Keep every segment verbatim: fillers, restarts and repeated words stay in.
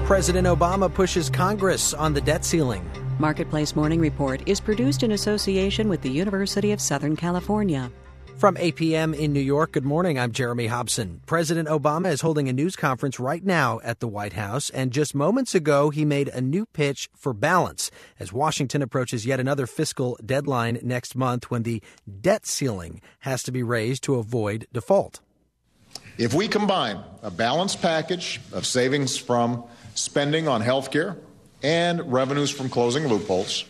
President Obama pushes Congress on the debt ceiling. Marketplace Morning Report is produced in association with the University of Southern California. From eight p.m. in New York, good morning. I'm Jeremy Hobson. President Obama is holding a news conference right now at the White House, and just moments ago, he made a new pitch for balance as Washington approaches yet another fiscal deadline next month when the debt ceiling has to be raised to avoid default. If we combine a balanced package of savings from spending on health care and revenues from closing loopholes,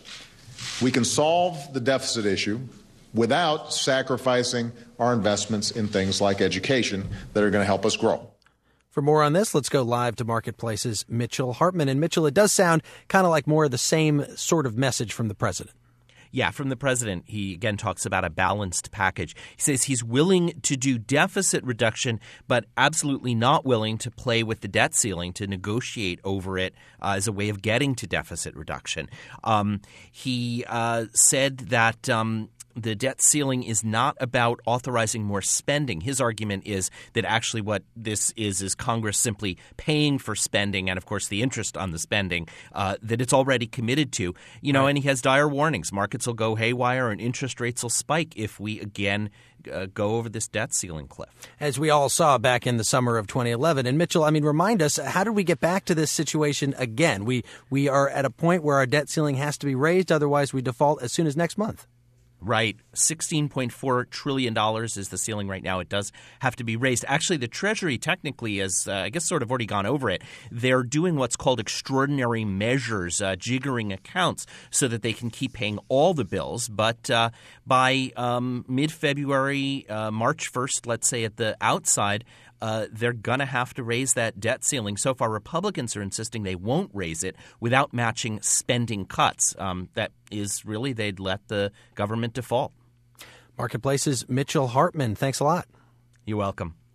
we can solve the deficit issue without sacrificing our investments in things like education that are going to help us grow. For more on this, let's go live to Marketplace's Mitchell Hartman. And Mitchell, it does sound kind of like more of the same sort of message from the president. Yeah, from the president, he again talks about a balanced package. He says he's willing to do deficit reduction, but absolutely not willing to play with the debt ceiling to negotiate over it uh, as a way of getting to deficit reduction. Um, he uh, said that um, the debt ceiling is not about authorizing more spending. His argument is that actually what this is is Congress simply paying for spending and, of course, the interest on the spending uh, that it's already committed to. You know, right. And he has dire warnings. Markets will go haywire and interest rates will spike if we again uh, go over this debt ceiling cliff. As we all saw back in the summer of twenty eleven. And Mitchell, I mean, remind us, how did we get back to this situation again? We we are at a point where our debt ceiling has to be raised. Otherwise, we default as soon as next month. Right. sixteen point four trillion dollars is the ceiling right now. It does have to be raised. Actually, the Treasury technically has, uh, I guess, sort of already gone over it. They're doing what's called extraordinary measures, uh, jiggering accounts so that they can keep paying all the bills. But uh, by um, mid-February, uh, March first, let's say at the outside, Uh, they're going to have to raise that debt ceiling. So far, Republicans are insisting they won't raise it without matching spending cuts. Um, that is really they'd let the government default. Marketplace's Mitchell Hartman. Thanks a lot. You're welcome.